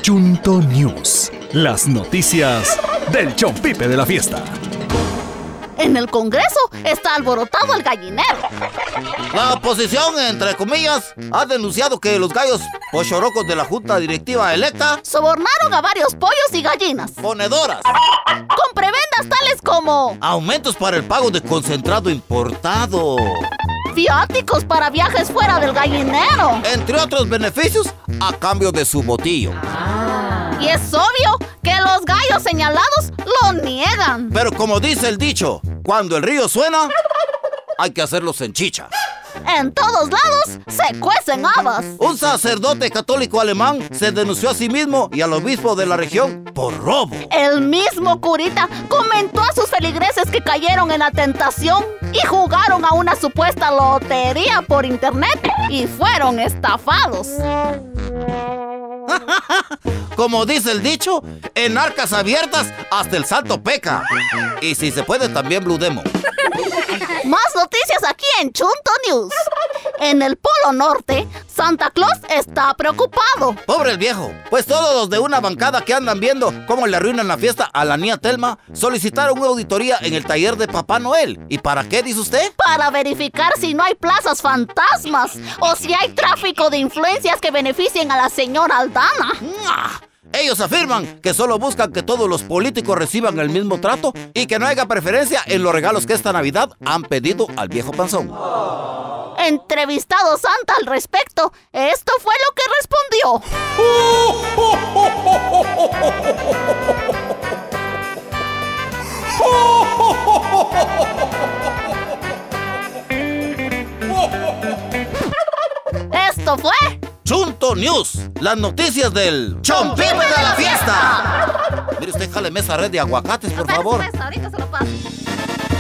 Chunto News, las noticias del Chompipe de la fiesta. En el Congreso está alborotado el gallinero. La oposición, entre comillas, ha denunciado que los gallos pochorocos de la Junta Directiva electa sobornaron a varios pollos y gallinas ponedoras con prebendas tales como aumentos para el pago de concentrado importado, viáticos para viajes fuera del gallinero, entre otros beneficios a cambio de su botillo. Y es obvio que los gallos señalados lo niegan. Pero como dice el dicho, cuando el río suena, hay que hacerlos en chicha. En todos lados se cuecen habas. Un sacerdote católico alemán se denunció a sí mismo y al obispo de la región por robo. El mismo curita comentó a sus feligreses que cayeron en la tentación y jugaron a una supuesta lotería por internet y fueron estafados. Como dice el dicho, en arcas abiertas hasta el santo peca. Y si se puede también Blue Demon. Más noticias aquí en Chunto News. En el Polo Norte, Santa Claus está preocupado. Pobre el viejo, pues todos los de una bancada que andan viendo cómo le arruinan la fiesta a la niña Telma solicitaron una auditoría en el taller de Papá Noel. ¿Y para qué, dice usted? Para verificar si no hay plazas fantasmas o si hay tráfico de influencias que beneficien a la señora Aldana. Ellos afirman que solo buscan que todos los políticos reciban el mismo trato y que no haya preferencia en los regalos que esta Navidad han pedido al viejo panzón. Entrevistado Santa al respecto, esto fue lo que respondió. Esto fue Chunto News, las noticias del Chompipe de la fiesta. Mire usted, jáleme esa red de aguacates, por favor. Ahorita se lo paso.